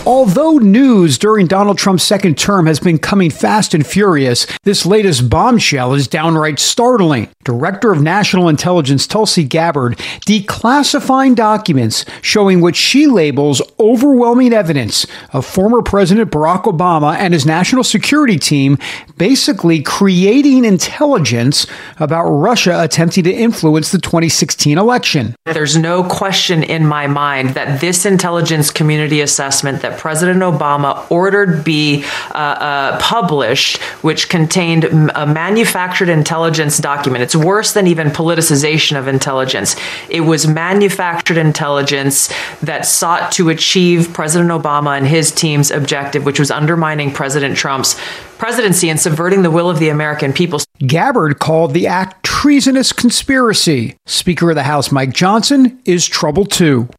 Although news during Donald Trump's second term has been coming fast and furious, this latest bombshell is downright startling. Director of National Intelligence Tulsi Gabbard declassifying documents showing what she labels overwhelming evidence of former President Barack Obama and his national security team basically creating intelligence about Russia attempting to influence the 2016 election. There's no question in my mind that this intelligence community assessment that President Obama ordered be published, which contained a manufactured intelligence document. It's worse than even politicization of intelligence. It was manufactured intelligence that sought to achieve President Obama and his team's objective, which was undermining President Trump's presidency and subverting the will of the American people. Gabbard called the act treasonous conspiracy. Speaker of the House Mike Johnson is troubled too.